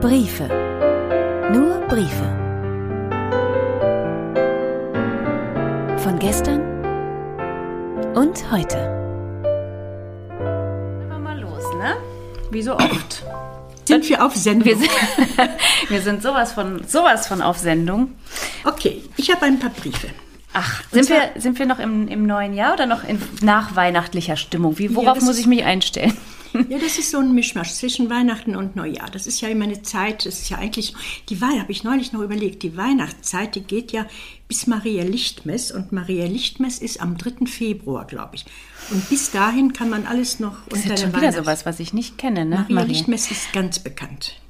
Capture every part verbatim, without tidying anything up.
Briefe. Nur Briefe. Von gestern und heute. Einfach mal los, ne? Wie so oft. Sind wir auf Sendung? Wir sind, wir sind sowas von, sowas von auf Sendung. Okay, ich habe ein paar Briefe. Ach, sind wir, sind wir noch im, im neuen Jahr oder noch in nachweihnachtlicher Stimmung? Wie, worauf ja, muss ich mich einstellen? Ja, das ist so ein Mischmasch zwischen Weihnachten und Neujahr. Das ist ja immer eine Zeit, das ist ja eigentlich, die Weihnacht, habe ich neulich noch überlegt, die Weihnachtszeit, die geht ja bis Maria Lichtmess und Maria Lichtmess ist am dritten Februar, glaube ich. Und bis dahin kann man alles noch das unter ist der schon wieder sowas, was ich nicht kenne, ne? Maria, Maria Lichtmess ist ganz bekannt.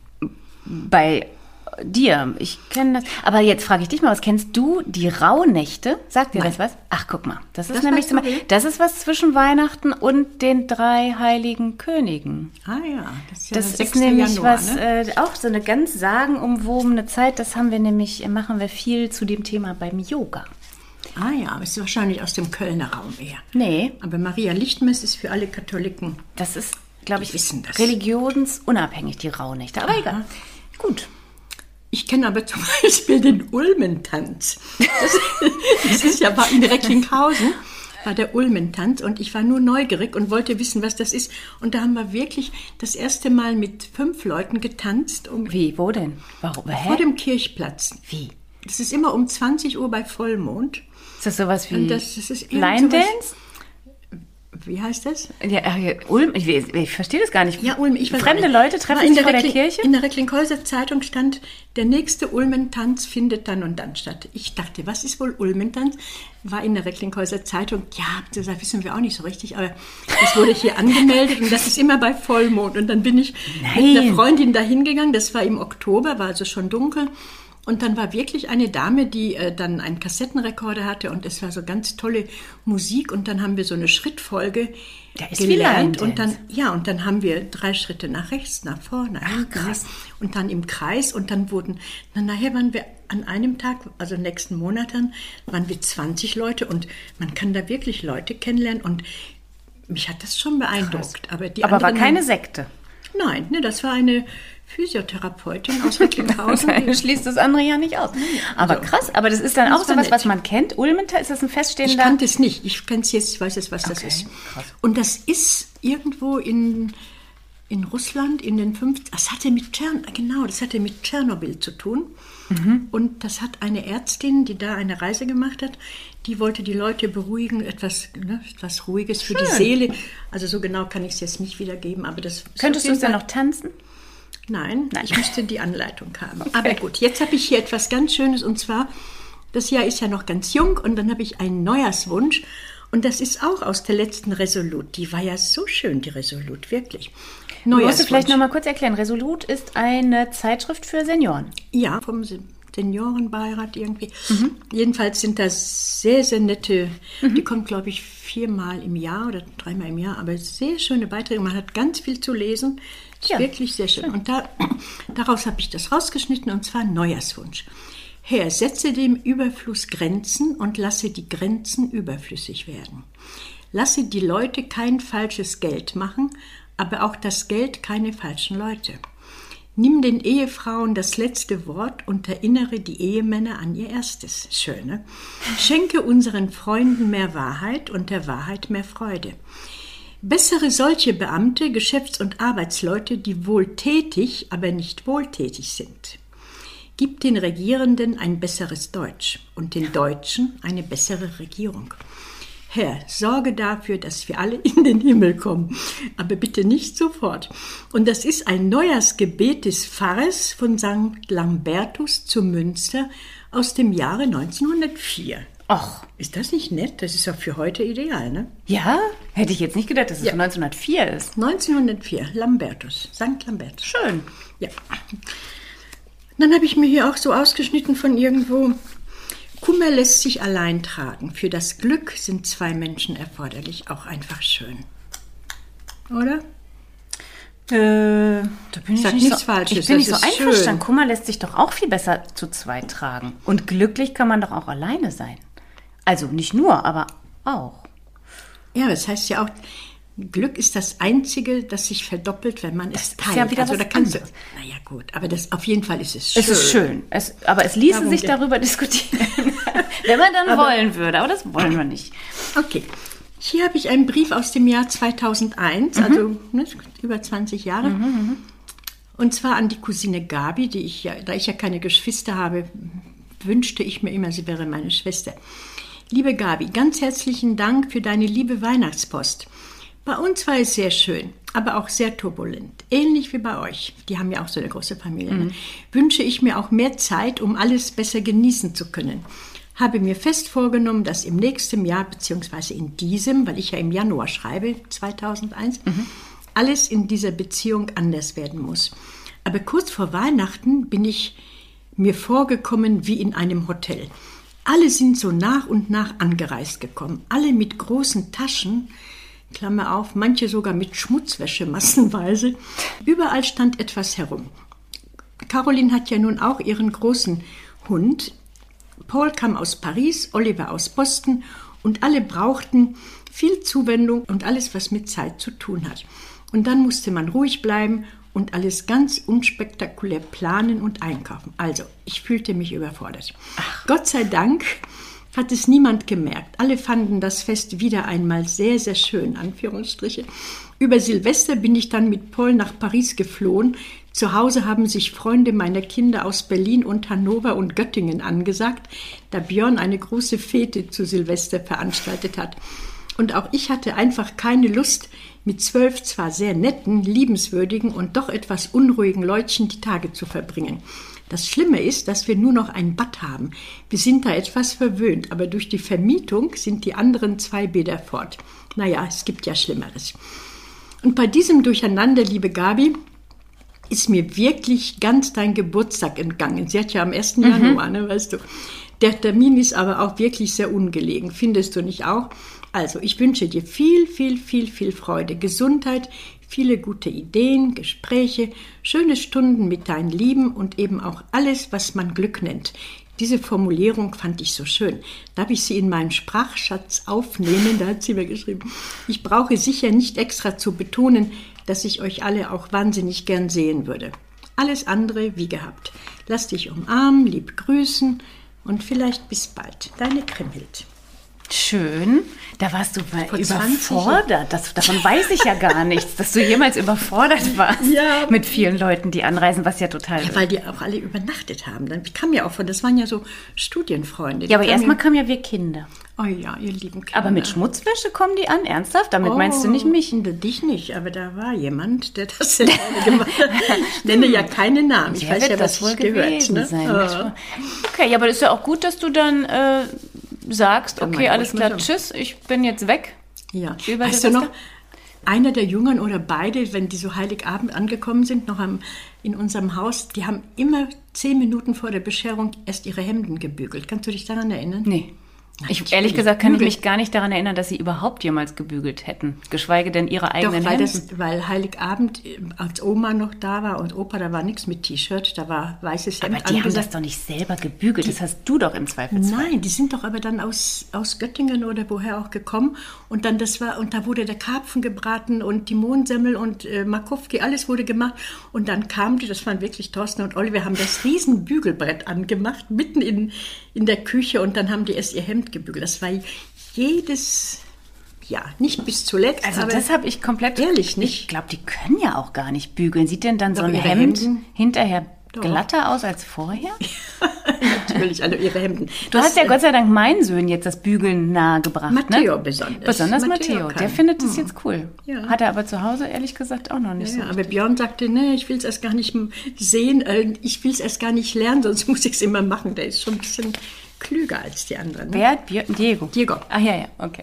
Bei dir, ich kenne das. Aber jetzt frage ich dich mal, was kennst du? Die Rauhnächte? Sagt dir Nein. das was? Ach, guck mal. Das ist Das nämlich weißt du, zum, das ist was zwischen Weihnachten und den drei heiligen Königen. Ah ja, das ist ja Das der ist sechste nämlich Januar, was, ne? äh, auch so eine ganz sagenumwobene Zeit. Das haben wir nämlich, machen wir viel zu dem Thema beim Yoga. Ah ja, das ist wahrscheinlich aus dem Kölner Raum eher. Nee. Aber Maria Lichtmess ist für alle Katholiken. Das ist, glaube ich, wissen das. religionsunabhängig, die Rauhnächte. Aber Aha. egal. Gut. Ich kenne aber zum Beispiel den Ulmentanz. Das, das ist ja in Recklinghausen, war der Ulmentanz. Und ich war nur neugierig und wollte wissen, was das ist. Und da haben wir wirklich das erste Mal mit fünf Leuten getanzt. Um Wie, wo denn? Warum? Hä? Vor dem Kirchplatz. Wie? Das ist immer um zwanzig Uhr bei Vollmond. Ist das sowas wie Und das, das ist irgend Line sowas- Dance? Wie heißt das? Ja, äh, Ulm, ich, ich, ich verstehe das gar nicht. Ja, Ulm. Ich weiß Fremde auch nicht. Leute Aber treffen in sich vor der Reckling- Kirche? In der Recklinghäuser Zeitung stand, der nächste Ulmentanz findet dann und dann statt. Ich dachte, was ist wohl Ulmentanz? War in der Recklinghäuser Zeitung. Ja, das wissen wir auch nicht so richtig, aber das wurde hier angemeldet und das ist immer bei Vollmond. Und dann bin ich Nein. mit einer Freundin da hingegangen. Das war im Oktober, war also schon dunkel. Und dann war wirklich eine Dame, die äh, dann einen Kassettenrekorder hatte und es war so ganz tolle Musik und dann haben wir so eine Schrittfolge Ja, ist wie Line gelernt Dance. und dann ja und dann haben wir drei Schritte nach rechts, nach vorne, nach hinten krass. und dann im Kreis und dann wurden dann nachher waren wir an einem Tag, also nächsten Monat dann waren wir zwanzig Leute und man kann da wirklich Leute kennenlernen und mich hat das schon beeindruckt. Aber die Aber war anderen keine haben- Sekte. Nein, ne, das war eine Physiotherapeutin aus Recklinghausen. Du schließt das andere ja nicht aus. Aber Also, krass, aber das ist dann das auch war sowas, nett. was man kennt. Ulmental, ist das ein Ich feststehender... kannte es nicht. Ich kenne es jetzt, ich weiß jetzt, was das Okay, ist. krass. Und das ist irgendwo in, in Russland in den fünfziger. Das hatte mit Tschern, genau, das hatte mit Tschernobyl zu tun. Mhm. Und das hat eine Ärztin, die da eine Reise gemacht hat, die wollte die Leute beruhigen, etwas, ne, etwas Ruhiges für die Seele. Also so genau kann ich es jetzt nicht wiedergeben, aber das ist Könntest auf du es jeden dann Fall- noch tanzen? Nein, Nein. ich müsste die Anleitung haben. Aber gut, jetzt habe ich hier etwas ganz Schönes und zwar, das Jahr ist ja noch ganz jung und dann habe ich einen Neujahrswunsch und das ist auch aus der letzten Resolut. Die war ja so schön, die Resolut, wirklich. Du musst Neujahrswunsch. vielleicht noch mal kurz erklären. Resolut ist eine Zeitschrift für Senioren. Ja, vom Se- Seniorenbeirat irgendwie. Jedenfalls sind das sehr, sehr nette, die kommt, glaube ich, viermal im Jahr oder dreimal im Jahr, aber sehr schöne Beiträge. Man hat ganz viel zu lesen. Ist Ja, wirklich sehr schön. Und da, daraus habe ich das rausgeschnitten und zwar Neujahrswunsch. Herr, setze dem Überfluss Grenzen und lasse die Grenzen überflüssig werden. Lasse die Leute kein falsches Geld machen, aber auch das Geld keine falschen Leute. Nimm den Ehefrauen das letzte Wort und erinnere die Ehemänner an ihr erstes. Schön, ne? Schenke unseren Freunden mehr Wahrheit und der Wahrheit mehr Freude. Bessere solche Beamte, Geschäfts- und Arbeitsleute, die wohltätig, aber nicht wohltätig sind. Gib den Regierenden ein besseres Deutsch und den Deutschen eine bessere Regierung. Herr, sorge dafür, dass wir alle in den Himmel kommen, aber bitte nicht sofort. Und das ist ein Neujahrsgebet des Pfarrers von Sankt Lambertus zu Münster aus dem Jahre neunzehnhundertvier. Och, Ist das nicht nett? Das ist doch für heute ideal, ne? ja? Hätte ich jetzt nicht gedacht, dass es Ja. von neunzehnhundertvier ist. neunzehnhundertvier, Lambertus, Sankt Lambertus. Schön. Ja. Dann habe ich mir hier auch so ausgeschnitten von irgendwo. Kummer lässt sich allein tragen. Für das Glück sind zwei Menschen erforderlich. Auch einfach schön. Oder? Äh, da bin ich Sag nicht nichts so, Falsches, Ich bin das nicht so ist einverstanden. schön. Kummer lässt sich doch auch viel besser zu zweit tragen. Und glücklich kann man doch auch alleine sein. Also nicht nur, aber auch. Ja, das heißt ja auch, Glück ist das Einzige, das sich verdoppelt, wenn man es teilt. Ist ja wieder also was da kannst du, anderes. naja gut, aber das, auf jeden Fall ist es schön. Es ist schön, es, aber es ließe Darum sich geht- darüber diskutieren, wenn man dann Aber- wollen würde, aber das wollen wir nicht. Okay, hier habe ich einen Brief aus dem Jahr zweitausendeins, also ne, über zwanzig Jahre. Und zwar an die Cousine Gabi, die ich ja, da ich ja keine Geschwister habe, wünschte ich mir immer, sie wäre meine Schwester. Liebe Gabi, ganz herzlichen Dank für deine liebe Weihnachtspost. Bei uns war es sehr schön, aber auch sehr turbulent. Ähnlich wie bei euch. Die haben ja auch so eine große Familie. Ne? Wünsche ich mir auch mehr Zeit, um alles besser genießen zu können. Habe mir fest vorgenommen, dass im nächsten Jahr, beziehungsweise in diesem, weil ich ja im Januar schreibe, zweitausendeins, alles in dieser Beziehung anders werden muss. Aber kurz vor Weihnachten bin ich mir vorgekommen wie in einem Hotel. Alle sind so nach und nach angereist gekommen. Alle mit großen Taschen, Klammer auf, manche sogar mit Schmutzwäsche massenweise. Überall stand etwas herum. Caroline hat ja nun auch ihren großen Hund. Paul kam aus Paris, Oliver aus Boston und alle brauchten viel Zuwendung und alles, was mit Zeit zu tun hat. Und dann musste man ruhig bleiben und alles ganz unspektakulär planen und einkaufen. Also, ich fühlte mich überfordert. Ach. Gott sei Dank hat es niemand gemerkt. Alle fanden das Fest wieder einmal sehr, sehr schön, Anführungsstriche. Über Silvester bin ich dann mit Paul nach Paris geflohen. Zu Hause haben sich Freunde meiner Kinder aus Berlin und Hannover und Göttingen angesagt, da Björn eine große Fete zu Silvester veranstaltet hat. Und auch ich hatte einfach keine Lust, mit zwölf zwar sehr netten, liebenswürdigen und doch etwas unruhigen Leutchen die Tage zu verbringen. Das Schlimme ist, dass wir nur noch ein Bad haben. Wir sind da etwas verwöhnt, aber durch die Vermietung sind die anderen zwei Bäder fort. Naja, es gibt ja Schlimmeres. Und bei diesem Durcheinander, liebe Gabi, ist mir wirklich ganz dein Geburtstag entgangen. Sie hat ja am ersten Mhm. Januar, ne, weißt du. Der Termin ist aber auch wirklich sehr ungelegen. Findest du nicht auch? Also, ich wünsche dir viel, viel, viel, viel Freude, Gesundheit, viele gute Ideen, Gespräche, schöne Stunden mit deinen Lieben und eben auch alles, was man Glück nennt. Diese Formulierung fand ich so schön. Darf ich sie in meinen Sprachschatz aufnehmen? Da hat sie mir geschrieben. Ich brauche sicher nicht extra zu betonen, dass ich euch alle auch wahnsinnig gern sehen würde. Alles andere wie gehabt. Lass dich umarmen, lieb grüßen und vielleicht bis bald. Deine Kriemhild. Schön. Da warst du mal Vor zwanzig überfordert. Das, davon weiß ich ja gar nichts, dass du jemals überfordert warst Ja. mit vielen Leuten, die anreisen, was ja total... Ja, weil die auch alle übernachtet haben. Dann kam ja auch von, das waren ja so Studienfreunde. Die ja, aber kamen erstmal kamen ja wir Kinder. Oh ja, ihr lieben Kinder. Aber mit Schmutzwäsche kommen die an? Ernsthaft? Damit meinst du nicht mich? Oh, dich nicht, aber da war jemand, der das sehr gerne gemacht hat. Ich nenne ja keine Namen. Ich Wer weiß wird ja, was das wohl ich gehört. gewesen Ne? sein? Oh. Okay, ja, aber das ist ja auch gut, dass du dann äh, sagst, Dann okay, mal, alles ich klar, muss tschüss, ich bin jetzt weg. Ja. Über Weißt du Silvester? noch, einer der Jungen oder beide, wenn die so Heiligabend angekommen sind, noch am, in unserem Haus, die haben immer zehn Minuten vor der Bescherung erst ihre Hemden gebügelt. Kannst du dich daran erinnern? Nee. Ich, Natürlich. ehrlich gesagt kann ich Bügel. mich gar nicht daran erinnern, dass sie überhaupt jemals gebügelt hätten. Geschweige denn ihre Doch, eigenen weil, Hemden. das, weil Heiligabend, äh, als Oma noch da war und Opa, da war nichts mit T-Shirt, da war weißes Hemd Aber die haben das angesagt. doch nicht selber gebügelt. Das hast du doch im Zweifelsfall. Nein, die sind doch aber dann aus, aus Göttingen oder woher auch gekommen. Und dann das war, und da wurde der Karpfen gebraten und die Mohnsemmel und äh, Makowski, alles wurde gemacht. Und dann kamen die, das waren wirklich Thorsten und Oliver, haben das riesen Bügelbrett angemacht, mitten in, in der Küche, und dann haben die erst ihr Hemd gebügelt. Das war jedes, ja, nicht bis zuletzt. Also aber das habe ich komplett... ehrlich nicht. Ich glaube, die können ja auch gar nicht bügeln. Sieht denn dann so Doch, ein ihre Hemd Hemden- hinterher Doch. glatter aus als vorher? Natürlich, also ihre Hemden. Du hast ja Gott sei Dank meinen Söhnen jetzt das Bügeln nahegebracht, Matteo ne? besonders. Besonders Matteo Matteo. kann. Der findet das jetzt cool. Ja. Hat er aber zu Hause ehrlich gesagt auch noch nicht Ja, so. aber Björn sagte, nee, ich will es erst gar nicht sehen, äh, ich will es erst gar nicht lernen, sonst muss ich es immer machen. Der ist schon ein bisschen klüger als die anderen. Ne? Wer? Björn? Diego. Diego. Ach ja, ja, okay.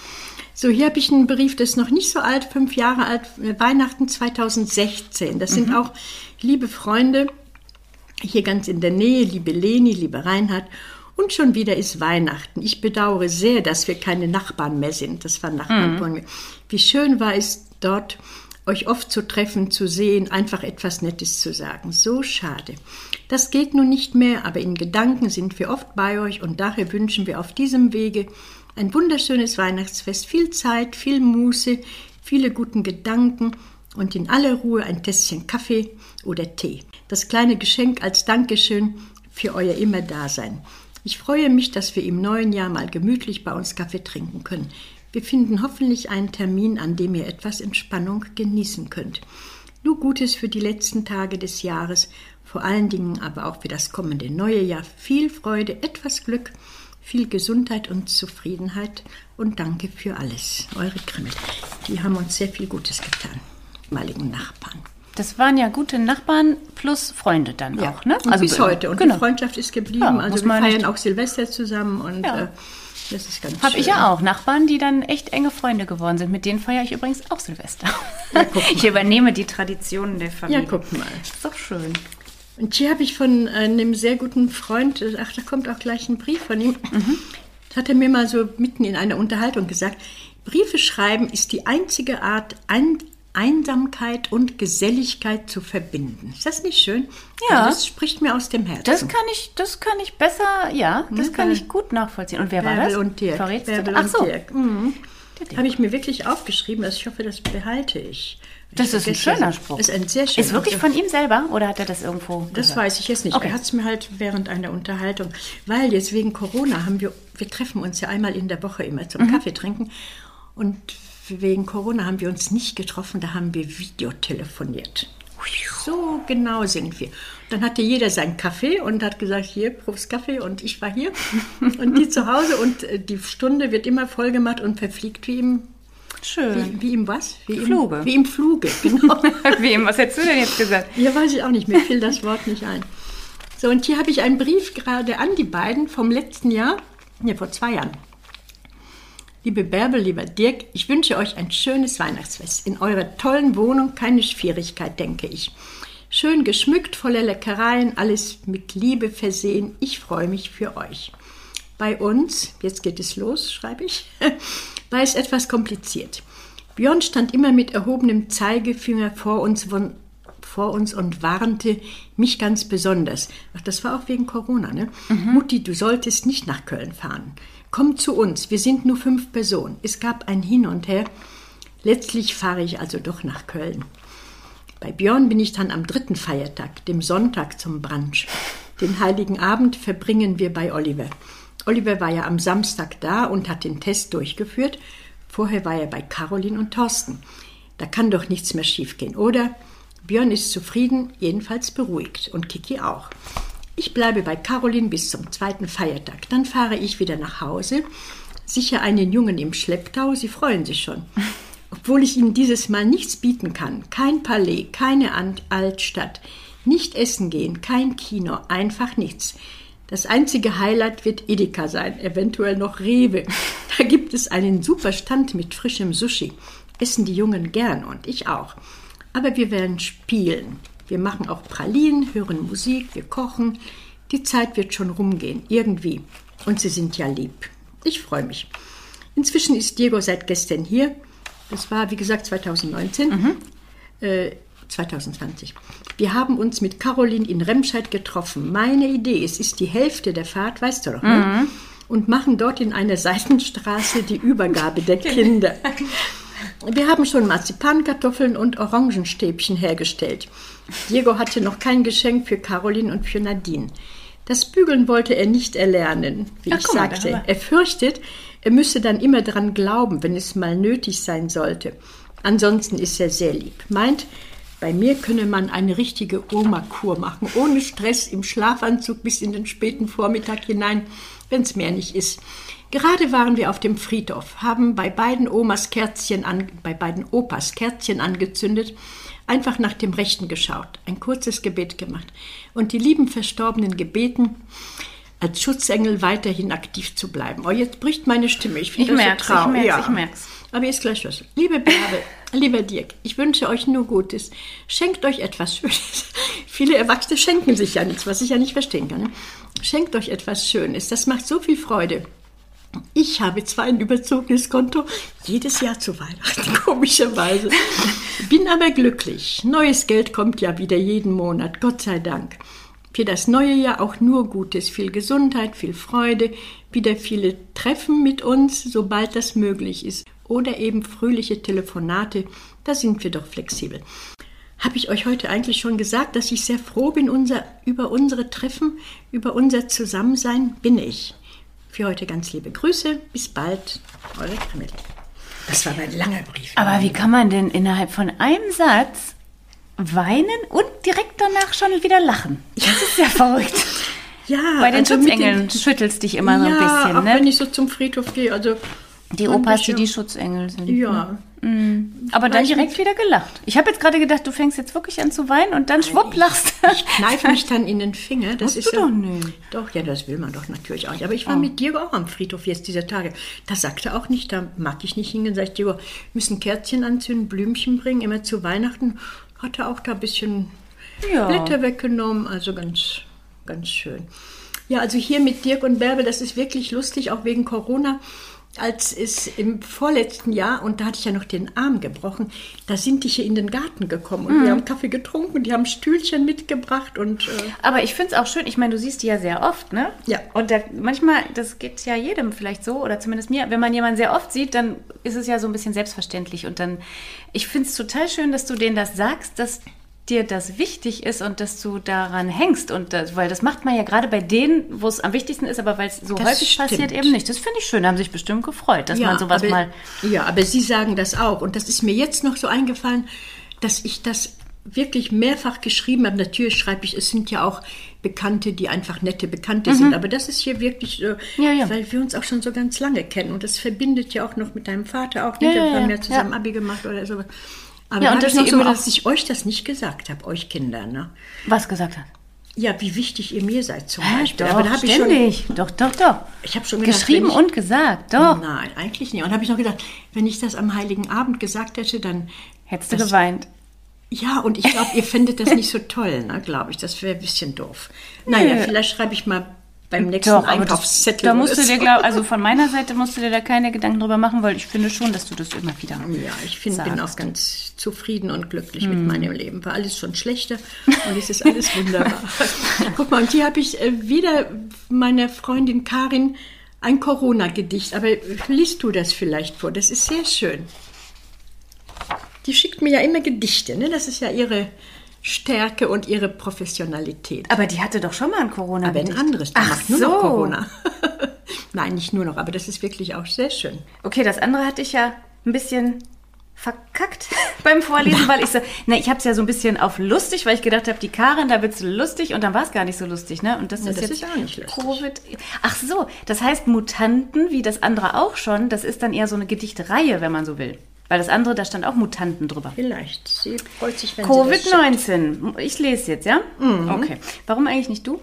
So, hier habe ich einen Brief, der ist noch nicht so alt, fünf Jahre alt, Weihnachten zweitausendsechzehn. Das sind auch liebe Freunde, hier ganz in der Nähe, liebe Leni, liebe Reinhard. Und schon wieder ist Weihnachten. Ich bedauere sehr, dass wir keine Nachbarn mehr sind. Das waren Nachbarn von mir. Wie schön war es dort, euch oft zu treffen, zu sehen, einfach etwas Nettes zu sagen. So schade. Das geht nun nicht mehr, aber in Gedanken sind wir oft bei euch und daher wünschen wir auf diesem Wege ein wunderschönes Weihnachtsfest, viel Zeit, viel Muße, viele guten Gedanken und in aller Ruhe ein Tässchen Kaffee oder Tee. Das kleine Geschenk als Dankeschön für euer Immer-Dasein. Ich freue mich, dass wir im neuen Jahr mal gemütlich bei uns Kaffee trinken können. Wir finden hoffentlich einen Termin, an dem ihr etwas Entspannung genießen könnt. Nur Gutes für die letzten Tage des Jahres, vor allen Dingen aber auch für das kommende neue Jahr. Viel Freude, etwas Glück, viel Gesundheit und Zufriedenheit und danke für alles. Eure Krimmel. Die haben uns sehr viel Gutes getan. Ehemaligen Nachbarn. Das waren ja gute Nachbarn plus Freunde dann Ja. auch, ne? Und bis heute. Und genau. die Freundschaft ist geblieben. Ja, also muss wir man feiern nicht- auch Silvester zusammen und Ja. äh, das ist ganz Habe schön. ich ja auch. Nachbarn, die dann echt enge Freunde geworden sind. Mit denen feiere ich übrigens auch Silvester. Ja, guck mal. Ich übernehme die Traditionen der Familie. Ja, guck mal. Ist doch schön. Und hier habe ich von äh, einem sehr guten Freund, äh, ach, da kommt auch gleich ein Brief von ihm, Mhm. das hat er mir mal so mitten in einer Unterhaltung gesagt, Briefe schreiben ist die einzige Art, ein, Einsamkeit und Geselligkeit zu verbinden. Ist das nicht schön? Ja. Also das spricht mir aus dem Herzen. Das kann ich, das kann ich besser, ja, das Ne, kann weil- ich gut nachvollziehen. Und wer war Bärbel das? und Dirk. Verrätst du? Bärbel Ach und so. Dirk. Mhm. Habe ich mir wirklich aufgeschrieben. Also ich hoffe, das behalte ich. Das Ich ist ein vergesse schöner das. Spruch. Ist ein sehr schöner Ist wirklich Spruch. von ihm selber oder hat er das irgendwo Das gehört? weiß ich jetzt nicht. Okay. Er hat es mir halt während einer Unterhaltung, weil jetzt wegen Corona haben wir, wir treffen uns ja einmal in der Woche immer zum Mhm. Kaffee trinken und wegen Corona haben wir uns nicht getroffen, da haben wir Videotelefoniert. So genau sind wir. Dann hatte jeder seinen Kaffee und hat gesagt, hier, Profs Kaffee und ich war hier und die zu Hause und äh, die Stunde wird immer voll gemacht und verfliegt wie im, Schön. wie, wie im was? Wie im Fluge. Wie im Fluge, genau. Wem? Was hättest du denn jetzt gesagt? Ja, weiß ich auch nicht, mir fiel das Wort nicht ein. So, und hier habe ich einen Brief gerade an die beiden vom letzten Jahr, ne, vor zwei Jahren. Liebe Bärbel, lieber Dirk, ich wünsche euch ein schönes Weihnachtsfest. In eurer tollen Wohnung keine Schwierigkeit, denke ich. Schön geschmückt, voller Leckereien, alles mit Liebe versehen. Ich freue mich für euch. Bei uns, jetzt geht es los, schreibe ich, war es etwas kompliziert. Björn stand immer mit erhobenem Zeigefinger vor uns, von, vor uns und warnte mich ganz besonders. Ach, das war auch wegen Corona, ne? Mhm. Mutti, du solltest nicht nach Köln fahren. Komm zu uns, wir sind nur fünf Personen. Es gab ein Hin und Her. Letztlich fahre ich also doch nach Köln. Bei Björn bin ich dann am dritten Feiertag, dem Sonntag, zum Brunch. Den Heiligen Abend verbringen wir bei Oliver. Oliver war ja am Samstag da und hat den Test durchgeführt. Vorher war er bei Caroline und Thorsten. Da kann doch nichts mehr schiefgehen, oder? Björn ist zufrieden, jedenfalls beruhigt. Und Kiki auch. Ich bleibe bei Caroline bis zum zweiten Feiertag. Dann fahre ich wieder nach Hause. Sicher einen Jungen im Schlepptau, sie freuen sich schon. Obwohl ich ihnen dieses Mal nichts bieten kann. Kein Palais, keine Altstadt. Nicht essen gehen, kein Kino, einfach nichts. Das einzige Highlight wird Edeka sein, eventuell noch Rewe. Da gibt es einen super Stand mit frischem Sushi. Essen die Jungen gern und ich auch. Aber wir werden spielen. Wir machen auch Pralinen, hören Musik, wir kochen. Die Zeit wird schon rumgehen, irgendwie. Und sie sind ja lieb. Ich freue mich. Inzwischen ist Diego seit gestern hier. Das war, wie gesagt, zwanzig neunzehn. Mhm. Äh, zwanzig zwanzig. Wir haben uns mit Caroline in Remscheid getroffen. Meine Idee, es ist die Hälfte der Fahrt, weißt du doch, ne? Mhm. Und machen dort in einer Seitenstraße die Übergabe der Kinder. Wir haben schon Marzipankartoffeln und Orangenstäbchen hergestellt. Diego hatte noch kein Geschenk für Caroline und für Nadine. Das Bügeln wollte er nicht erlernen, wie Ach, ich guck mal, sagte. da Er fürchtet, er müsse dann immer dran glauben, wenn es mal nötig sein sollte. Ansonsten ist er sehr lieb. Meint, bei mir könne man eine richtige Oma-Kur machen, ohne Stress, im Schlafanzug bis in den späten Vormittag hinein, wenn es mehr nicht ist. Gerade waren wir auf dem Friedhof, haben bei beiden Omas Kerzchen an, bei beiden Opas Kerzchen angezündet, einfach nach dem Rechten geschaut, ein kurzes Gebet gemacht und die lieben Verstorbenen gebeten, als Schutzengel weiterhin aktiv zu bleiben. Oh, jetzt bricht meine Stimme. Ich finde Ich das merk's, so traurig. ich merk's, ja. ich merk's. Aber jetzt gleich Schluss. Liebe Bärbel, lieber Dirk, ich wünsche euch nur Gutes. Schenkt euch etwas Schönes. Viele Erwachsene schenken sich ja nichts, was ich ja nicht verstehen kann. Ne? Schenkt euch etwas Schönes. Das macht so viel Freude. Ich habe zwar ein überzogenes Konto, jedes Jahr zu Weihnachten, komischerweise. Bin aber glücklich. Neues Geld kommt ja wieder jeden Monat, Gott sei Dank. Für das neue Jahr auch nur Gutes, viel Gesundheit, viel Freude, wieder viele Treffen mit uns, sobald das möglich ist. oder eben fröhliche Telefonate. Da sind wir doch flexibel. Habe ich euch heute eigentlich schon gesagt, dass ich sehr froh bin unser, über unsere Treffen, über unser Zusammensein? Bin ich. Für heute ganz liebe Grüße. Bis bald. Eure Camille. Das war mein langer Brief. Aber wie kann man denn innerhalb von einem Satz weinen und direkt danach schon wieder lachen? Das ist ja verrückt. Ja, Bei den also Schutzengeln mit den, schüttelst dich immer so ein ja, bisschen, auch ne? wenn ich so zum Friedhof gehe. Also Die Opas, die die Schutzengel sind. Ja. Mhm. Aber dann Weiß direkt nicht. wieder gelacht. Ich habe jetzt gerade gedacht, du fängst jetzt wirklich an zu weinen und dann schwupp lachst. Ich kneife mich dann in den Finger. Das Musst ist du ja, doch nicht. Doch, ja, das will man doch natürlich auch nicht. Aber ich war Oh. mit Diego auch am Friedhof jetzt dieser Tage. Da sagte er auch nicht, da mag ich nicht hingehen. Sag ich, Diego, wir müssen Kerzchen anzünden, Blümchen bringen, immer zu Weihnachten. Hat er auch da ein bisschen Ja. Blätter weggenommen. Also ganz, ganz schön. Ja, also hier mit Dirk und Bärbel, das ist wirklich lustig, auch wegen Corona. Als es im vorletzten Jahr, und da hatte ich ja noch den Arm gebrochen, da sind die hier in den Garten gekommen und Mhm. wir haben Kaffee getrunken, die haben Stühlchen mitgebracht und äh, Aber ich finde es auch schön, ich meine, du siehst die ja sehr oft, ne? Ja. Und da, manchmal, das geht ja jedem vielleicht so, oder zumindest mir, wenn man jemanden sehr oft sieht, dann ist es ja so ein bisschen selbstverständlich. Und dann, ich finde es total schön, dass du denen das sagst, dass dir das wichtig ist und dass du daran hängst. Und das, weil das macht man ja gerade bei denen, wo es am wichtigsten ist, aber weil es so Das häufig stimmt. passiert, eben nicht. Das finde ich schön, da haben sich bestimmt gefreut, dass man sowas aber, mal... Ja, aber Sie sagen das auch. Und das ist mir jetzt noch so eingefallen, dass ich das wirklich mehrfach geschrieben habe. Natürlich schreibe ich, es sind ja auch Bekannte, die einfach nette Bekannte sind. Aber das ist hier wirklich so, Ja, ja. weil wir uns auch schon so ganz lange kennen. Und das verbindet ja auch noch mit deinem Vater auch. Ja, Nicht? ja, Wir haben ja. ja zusammen Ja. Abi gemacht oder so. Aber Ja, da und habe dass ich noch Sie so immer gedacht, auch- dass ich euch das nicht gesagt habe, euch Kinder. Ne? Was gesagt hat? Ja, wie wichtig ihr mir seid zum Hä, Beispiel. doch, Aber da habe ich schon, ständig. Doch, doch, doch. ich habe schon gedacht, Geschrieben wenn ich, und gesagt, doch. Nein, eigentlich nicht. Und habe ich noch gedacht, wenn ich das am Heiligen Abend gesagt hätte, dann... Hättest du das- geweint. Ja, und ich glaube, ihr findet das nicht so toll, ne, glaube ich. Das wäre ein bisschen doof. Naja, Nö. vielleicht schreibe ich mal beim nächsten Doch, aber das, Einkaufszettel. da oder musst du dir, so. glaub, also von meiner Seite musst du dir da keine Gedanken drüber machen, weil ich finde schon, dass du das immer wieder Ja, ich find, bin sagst. auch ganz zufrieden und glücklich Hm. mit meinem Leben. War alles schon schlechter und es ist alles wunderbar. Guck mal, und hier habe ich äh, wieder meiner Freundin Karin ein Corona-Gedicht. Aber liest du das vielleicht vor? Das ist sehr schön. Die schickt mir ja immer Gedichte, ne? Das ist ja ihre Stärke und ihre Professionalität. Aber die hatte doch schon mal ein corona Aber ein anderes, die Ach macht nur so. noch Corona. Nein, nicht nur noch, aber das ist wirklich auch sehr schön. Okay, das andere hatte ich ja ein bisschen verkackt beim Vorlesen, weil ich so, ne, ich habe es ja so ein bisschen auf lustig, weil ich gedacht habe, die Karin, da wird's lustig und dann war es gar nicht so lustig, ne? Und das Ja, ist das jetzt ist auch nicht lustig. Covid. Ach so, das heißt Mutanten, wie das andere auch schon, das ist dann eher so eine Gedichtreihe, wenn man so will. Weil das andere, da stand auch Mutanten drüber. Vielleicht. Sie freut sich, wenn Covid sie das schickt. neunzehn. Ich lese jetzt, ja? Okay. Warum eigentlich nicht du?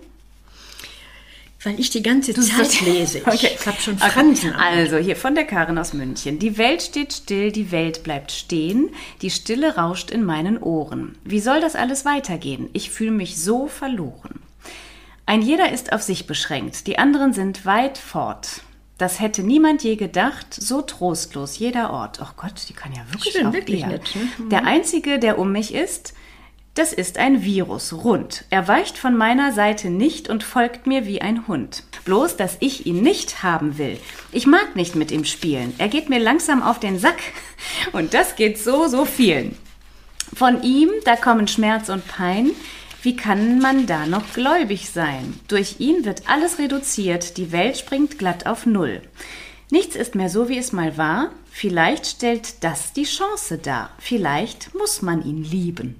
Weil ich die ganze Zeit lese. Ich Okay. habe schon Okay. Fransen. am- Also, hier von der Karin aus München. Die Welt steht still, die Welt bleibt stehen, die Stille rauscht in meinen Ohren. Wie soll das alles weitergehen? Ich fühle mich so verloren. Ein jeder ist auf sich beschränkt, die anderen sind weit fort. Das hätte niemand je gedacht, so trostlos jeder Ort. Oh Gott, die kann ja wirklich Schön, auch wirklich eher. nett, ne? Der Einzige, der um mich ist, das ist ein Virus, rund. Er weicht von meiner Seite nicht und folgt mir wie ein Hund. Bloß, dass ich ihn nicht haben will. Ich mag nicht mit ihm spielen. Er geht mir langsam auf den Sack. Und das geht so, so vielen. Von ihm, da kommen Schmerz und Pein. Wie kann man da noch gläubig sein? Durch ihn wird alles reduziert, die Welt springt glatt auf Null. Nichts ist mehr so, wie es mal war. Vielleicht stellt das die Chance dar. Vielleicht muss man ihn lieben.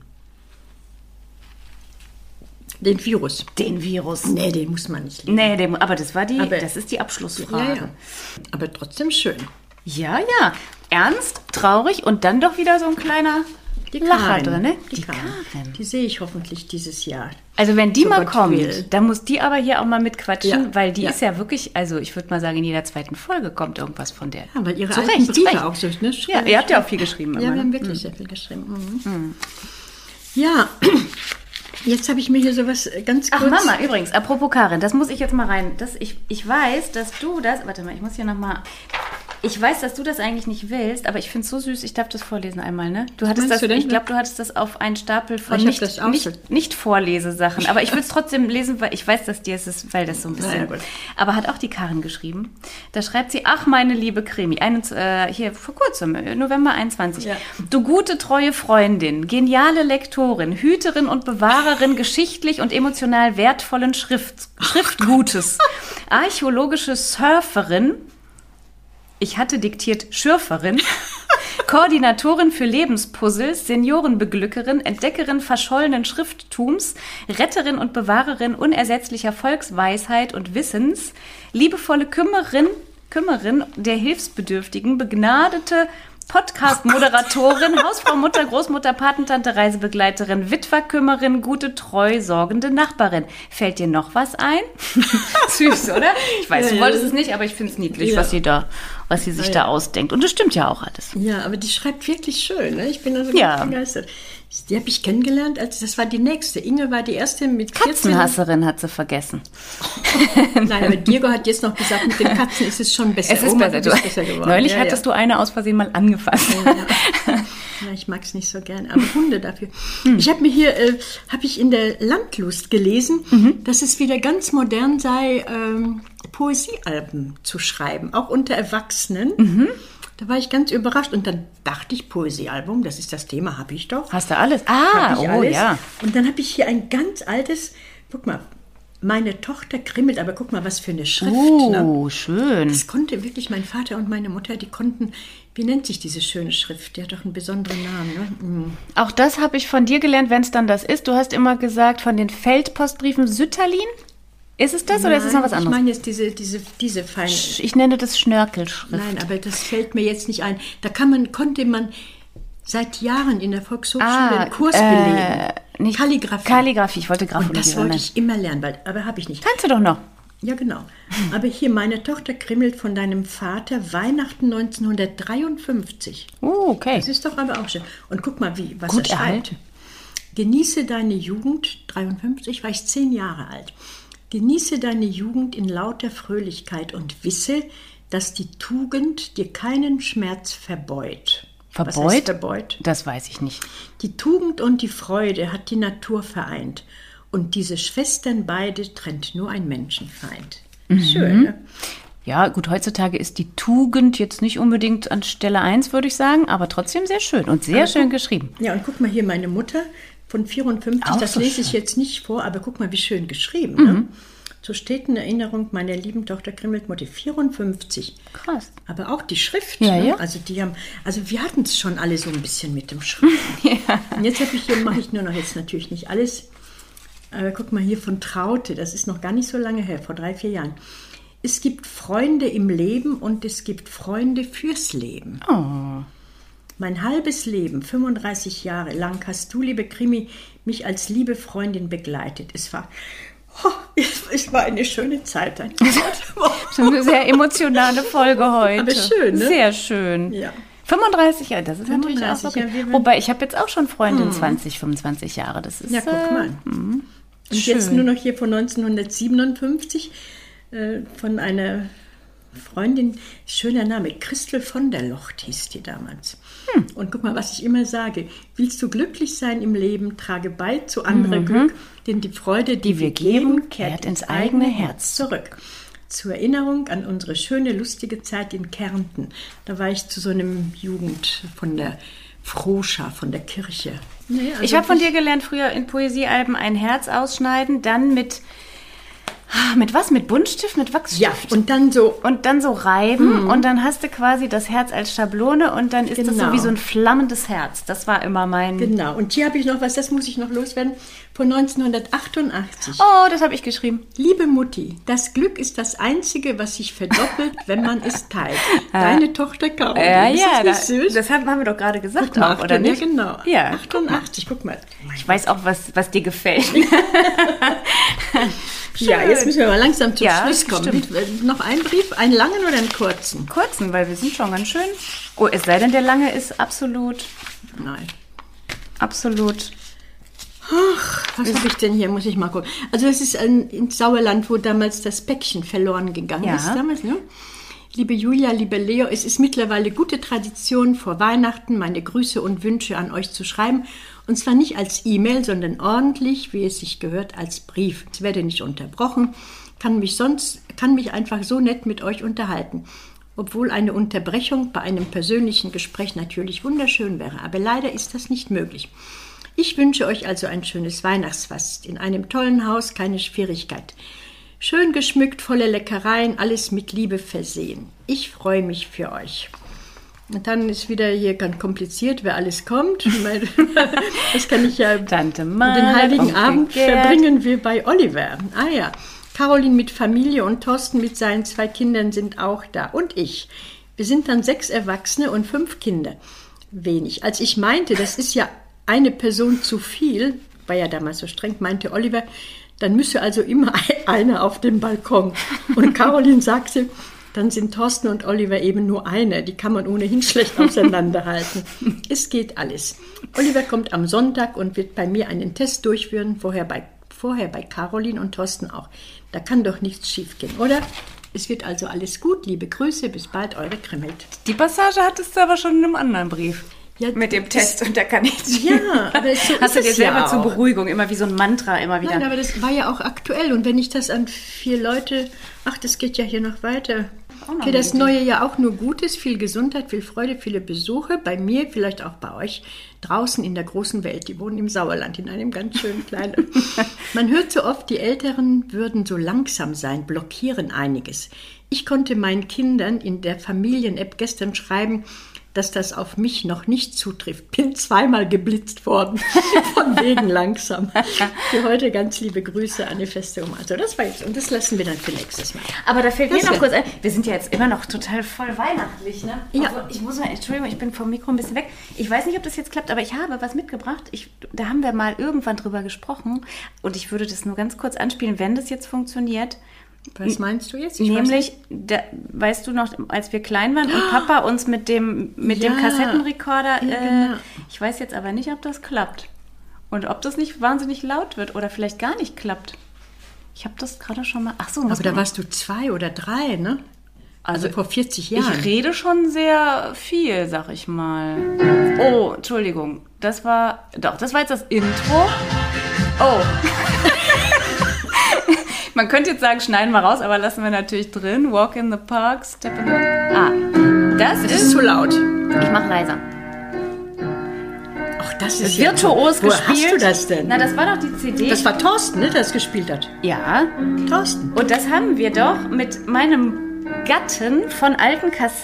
Den Virus. Den Virus. Nee, den muss man nicht lieben. Nee, dem, aber das war die, Aber- das ist die Abschlussfrage. Ja, ja. Aber trotzdem schön. Ja, ja. Ernst, traurig und dann doch wieder so ein kleiner Lacher Karin. drin, ne? Die, Karin. Die sehe ich hoffentlich dieses Jahr. Also wenn die So mal Gott kommt, will. dann muss die aber hier auch mal mitquatschen, Ja, weil die ja. ist ja wirklich, also ich würde mal sagen, in jeder zweiten Folge kommt irgendwas von der. Ja, weil ihre Zu alten Recht, zu Briefe Recht. auch so, ne? Ja, ihr habt ja auch viel geschrieben. Ja, immer, wir ne? haben wirklich sehr viel geschrieben. Mhm. Ja, jetzt habe ich mir hier sowas ganz kurz... Ach Mama, übrigens, apropos Karin, das muss ich jetzt mal rein. Das, ich, ich weiß, dass du das, warte mal, ich muss hier nochmal, Ich weiß, dass du das eigentlich nicht willst, aber ich finde es so süß. Ich darf das vorlesen einmal, ne? Du hattest das, du denn? ich glaube, du hattest das auf einen Stapel von Ich hab nicht, das auch so. nicht, nicht Vorlesesachen. Aber ich würde es trotzdem lesen, weil ich weiß, dass dir es ist, weil das so ein bisschen... Ja, gut. Aber hat auch die Karin geschrieben. Da schreibt sie, ach, meine liebe Krimi. Einen, äh, hier, vor kurzem, November einundzwanzig. Ja. Du gute, treue Freundin, geniale Lektorin, Hüterin und Bewahrerin geschichtlich und emotional wertvollen Schrift, Schriftgutes, archäologische Surferin, ich hatte diktiert Schürferin, Koordinatorin für Lebenspuzzles, Seniorenbeglückerin, Entdeckerin verschollenen Schrifttums, Retterin und Bewahrerin unersetzlicher Volksweisheit und Wissens, liebevolle Kümmerin, Kümmerin der Hilfsbedürftigen, begnadete Podcast-Moderatorin, Hausfrau, Mutter, Großmutter, Patentante, Reisebegleiterin, Witwerkümmerin, gute, treu, sorgende Nachbarin. Fällt dir noch was ein? Süß, oder? Ich weiß, Ja, du ja. wolltest es nicht, aber ich finde es niedlich, Ja. was sie da, was sie sich Ja, da ja. ausdenkt. Und das stimmt ja auch alles. Ja, aber die schreibt wirklich schön. Ne? Ich bin also Ja. ganz begeistert. Die habe ich kennengelernt, als das war die nächste. Inge war die erste mit vierzehn. Katzenhasserin hat sie vergessen. Nein, aber Diego hat jetzt noch gesagt, mit den Katzen ist es schon besser. Es ist Oma, besser. du Du, bist besser geworden. neulich ja, hattest ja. du eine aus Versehen mal angefasst. Ja, ja. Ja, ich mag es nicht so gern, aber Hunde dafür. Ich habe mir hier, äh, habe ich in der Landlust gelesen, Mhm. dass es wieder ganz modern sei, ähm, Poesiealben zu schreiben, auch unter Erwachsenen. Mhm. Da war ich ganz überrascht und dann dachte ich, Poesiealbum, das ist das Thema, habe ich doch. Hast du alles? Ah, Hab ich oh alles. ja. Und dann habe ich hier ein ganz altes, guck mal, meine Tochter krimmelt, aber guck mal, was für eine Schrift. Ne? Oh, schön. Das konnte wirklich mein Vater und meine Mutter, die konnten, wie nennt sich diese schöne Schrift? Die hat doch einen besonderen Namen. Ne? Mm. Auch das habe ich von dir gelernt, wenn es dann das ist. Du hast immer gesagt, von den Feldpostbriefen Sütterlin. Ist es das oder ist es noch was Nein, anderes? Ich meine jetzt diese, diese, diese feine. Ich nenne das Schnörkelschrift. Nein, aber das fällt mir jetzt nicht ein. Da kann man, konnte man seit Jahren in der Volkshochschule Ah, einen Kurs äh, belegen. nicht Kalligraphie. Kalligraphie, ich wollte Und Graphologie das sagen. wollte ich immer lernen, weil, aber habe ich nicht. Kannst du doch noch. Ja, genau. Aber hier, meine Tochter krimmelt von deinem Vater Weihnachten neunzehnhundertdreiundfünfzig. Oh, okay. Das ist doch aber auch schön. Und guck mal, wie, was Gut er schreibt. erhalten. Genieße deine Jugend, dreiundfünfzig war ich zehn Jahre alt. Genieße deine Jugend in lauter Fröhlichkeit und wisse, dass die Tugend dir keinen Schmerz verbeut. Was Verbeut? heißt verbeut? Das weiß ich nicht. Die Tugend und die Freude hat die Natur vereint. Und diese Schwestern beide trennt nur ein Menschenfeind. Schön, ne? Ja, gut, heutzutage ist die Tugend jetzt nicht unbedingt an Stelle eins, würde ich sagen, aber trotzdem sehr schön und sehr Aber schön guck- geschrieben. Ja, und guck mal hier, meine Mutter von vierundfünfzig, Auch das so lese ich schön. jetzt nicht vor, aber guck mal, wie schön geschrieben. Ne? Zur steten Erinnerung meiner lieben Tochter krimmelt Mutti, vierundfünfzig. Krass. Aber auch die Schrift, Ja, ne? ja. Also die haben, also wir hatten es schon alle so ein bisschen mit dem Schriften. Und jetzt habe ich hier, mache ich nur noch jetzt natürlich nicht alles. Aber guck mal hier von Traute, das ist noch gar nicht so lange her, vor drei, vier Jahren. Es gibt Freunde im Leben und es gibt Freunde fürs Leben. Oh. Mein halbes Leben, fünfunddreißig Jahre lang, hast du, liebe Krimi, mich als liebe Freundin begleitet. Es war, oh, es, es war eine schöne Zeit. Ein Schon eine sehr emotionale Folge heute. Aber schön, ne? Sehr schön. Ja. fünfunddreißig Jahre, das ist natürlich auch fünfunddreißig, okay. ja, wir- Wobei, ich habe jetzt auch schon Freundin zwanzig, fünfundzwanzig Jahre. Das ist, Ja, guck äh, mal. Und jetzt nur noch hier von neunzehnhundertsiebenundfünfzig äh, von einer Freundin, schöner Name, Christel von der Locht hieß die damals. Hm. Und guck mal, was ich immer sage, willst du glücklich sein im Leben, trage bei zu anderer Glück, denn die Freude, die, Die wir geben, kehrt ins eigene Herz zurück. Zur Erinnerung an unsere schöne, lustige Zeit in Kärnten. Da war ich zu so einem Jugend von der Frohschar, von der Kirche. Nee, also Ich habe von ich- dir gelernt, früher in Poesiealben ein Herz ausschneiden, dann mit, mit was? Mit Buntstift, mit Wachsstift? Ja, und dann so, Und dann so reiben und dann hast du quasi das Herz als Schablone und dann ist das so Genau. wie so ein flammendes Herz. Das war immer mein... genau. Und hier habe ich noch was, das muss ich noch loswerden, von neunzehnhundertachtundachtzig. Oh, das habe ich geschrieben. Liebe Mutti, das Glück ist das Einzige, was sich verdoppelt, wenn man es teilt. Deine Tochter Caroline. Ja, ist ja, das da, nicht süß? das haben haben wir doch gerade gesagt, Guck mal, auch, oder nicht? Ja, genau. Ja, achtundachtzig, guck mal. ich weiß auch, was, was dir gefällt. Ja, jetzt müssen wir mal langsam zum Ja, Schluss kommen. stimmt. Wie- Noch einen Brief, einen langen oder einen kurzen? Kurzen, weil wir sind schon ganz schön... Oh, es sei denn, der lange ist absolut, Nein. absolut... Was habe ich denn hier? Muss ich mal gucken. Also das ist ein, ins Sauerland, wo damals das Päckchen verloren gegangen Ja. ist. Damals, ne? Liebe Julia, liebe Leo, es ist mittlerweile gute Tradition, vor Weihnachten meine Grüße und Wünsche an euch zu schreiben. Und zwar nicht als E-Mail, sondern ordentlich, wie es sich gehört, als Brief. Es werde nicht unterbrochen, kann mich sonst, kann mich einfach so nett mit euch unterhalten. Obwohl eine Unterbrechung bei einem persönlichen Gespräch natürlich wunderschön wäre. Aber leider ist das nicht möglich. Ich wünsche euch also ein schönes Weihnachtsfest. In einem tollen Haus, keine Schwierigkeit. Schön geschmückt, voller Leckereien, alles mit Liebe versehen. Ich freue mich für euch. Und dann ist wieder hier ganz kompliziert, wer alles kommt. Das kann ich ja. Tante Mann, den Heiligen Onkel Abend Gerd. verbringen wir bei Oliver. Ah ja. Caroline mit Familie und Thorsten mit seinen zwei Kindern sind auch da. Und ich. Wir sind dann sechs Erwachsene und fünf Kinder. Wenig. Als ich meinte, das ist ja eine Person zu viel, war ja damals so streng, meinte Oliver, dann müsse also immer einer auf dem Balkon. Und Caroline sagte, dann sind Thorsten und Oliver eben nur eine. Die kann man ohnehin schlecht auseinanderhalten. Es geht alles. Oliver kommt am Sonntag und wird bei mir einen Test durchführen, vorher bei, vorher bei Caroline und Thorsten auch. Da kann doch nichts schiefgehen, oder? Es wird also alles gut. Liebe Grüße, bis bald, eure Krimmelt. Die Passage hattest du aber schon in einem anderen Brief. Ja, mit dem Test und da kann ich Ja, aber so hast du ist dir es selber ja zur auch. Beruhigung immer wie so ein Mantra immer wieder. Nein, aber das war ja auch aktuell. Und wenn ich das an vier Leute, ach, das geht ja hier noch weiter. noch Für das eine neue Jahr auch nur Gutes, viel Gesundheit, viel Freude, viele Besuche. Bei mir, vielleicht auch bei euch, draußen in der großen Welt. Die wohnen im Sauerland, in einem ganz schönen kleinen. Man hört so oft, die Älteren würden so langsam sein, blockieren einiges. Ich konnte meinen Kindern in der Familien-App gestern schreiben, dass das auf mich noch nicht zutrifft. Bin zweimal geblitzt worden, von wegen langsam. Für heute ganz liebe Grüße, Anne Festeum. Also das war jetzt, und das lassen wir dann für nächstes Mal. Aber da fällt Das mir noch wär- kurz ein, wir sind ja jetzt immer noch total voll weihnachtlich, ne? Ja. Obwohl, ich muss mal, Entschuldigung, ich bin vom Mikro ein bisschen weg. Ich weiß nicht, ob das jetzt klappt, aber ich habe was mitgebracht. Ich, da haben wir mal irgendwann drüber gesprochen und ich würde das nur ganz kurz anspielen, wenn das jetzt funktioniert. Was meinst du jetzt? Ich weiß Nämlich, da, weißt du noch, als wir klein waren und Papa uns mit dem, mit dem Ja. Kassettenrekorder, Ja, äh, genau. ich weiß jetzt aber nicht, ob das klappt. Und ob das nicht wahnsinnig laut wird oder vielleicht gar nicht klappt. Ich habe das gerade schon mal, ach so. muss Aber da man- warst du zwei oder drei, ne? Also, Also, vor vierzig Jahren. Ich rede schon sehr viel, sag ich mal. Oh, Entschuldigung. Das war, doch, das war jetzt das Intro. Oh. Man könnte jetzt sagen, schneiden wir raus, aber lassen wir natürlich drin. Walk in the park, step in the... Ah, das, Das ist... ist zu laut. Ich mach leiser. Ach, das ist Virtuos ja, Woher gespielt. hast du das denn? Na, das war doch die C D. Das war Thorsten, ne, der das gespielt hat. ja. Thorsten. Und das haben wir doch mit meinem Gatten von alten Kassetten.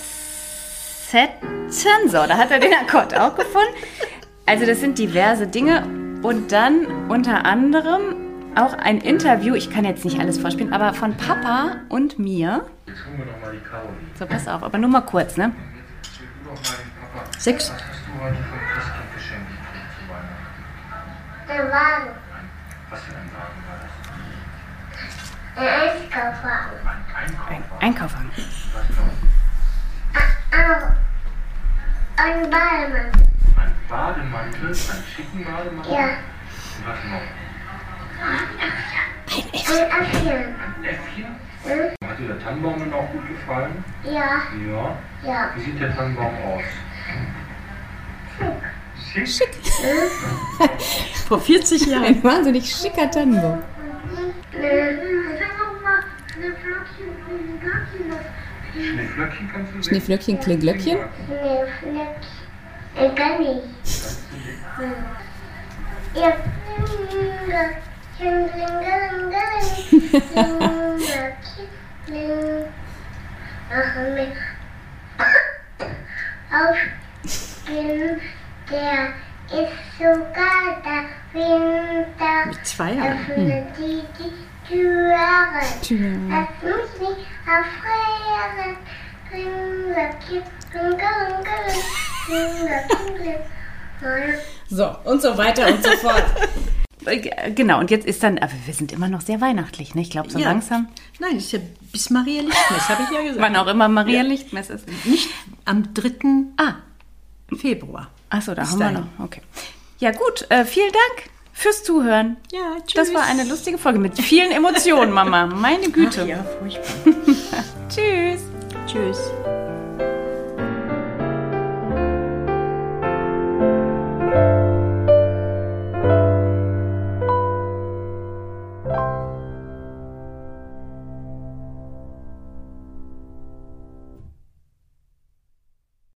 So, da hat er den Akkord auch gefunden. Also das sind diverse Dinge. Und dann unter anderem auch ein Interview, ich kann jetzt nicht alles vorspielen, aber von Papa und mir. Jetzt holen wir doch mal die Caroline. So, pass auf, aber nur mal kurz, ne? Jetzt schick du doch mal den Papa. Sechs. Was hast du heute für ein Christkind geschenkt gekriegt zu Weihnachten? Der Wagen, Was für ein Wagen war das? ein Einkaufswagen. Ein Einkaufswagen. Einkaufwagen. Was noch? Auch ein Bademann. Ein Bademantel, einen schicken Bademantel? Ja, Und was noch? ein Äffchen. Ein Äffchen? Hm? Hat dir der Tannenbaum denn auch gut gefallen? Ja, Ja. ja. Wie sieht der Tannenbaum aus? Schick. Schick. Vor vierzig Jahren. Ein wahnsinnig schicker Tannenbaum. Schneeflöckchen kannst du sehen? Schneeflöckchen, Kleglöckchen. Schneefleck. Ich kann nicht. Hm. Ja. Machen wir aufgehen, der ist sogar der Winter. Mit zwei Jahren. Öffne die, die Türe. Tja. Lass mich nicht erfrieren. Ringlöckchen, ringelingling, ringelingling. So, und so weiter und so fort. Äh, Genau, und jetzt ist dann, aber wir sind immer noch sehr weihnachtlich, ne? Ich glaube, so Ja. langsam. Nein, das ist ja bis Maria Lichtmess, habe ich ja gesagt. Wann auch immer Maria Lichtmess ist. Nicht am dritten Ah, Februar. achso, da Bis haben wir dahin. noch. Okay. Ja, gut, äh, vielen Dank fürs Zuhören. Ja, tschüss. Das war eine lustige Folge mit vielen Emotionen, Mama. Meine Güte. Ach ja, furchtbar. Tschüss. Tschüss. Tschüss.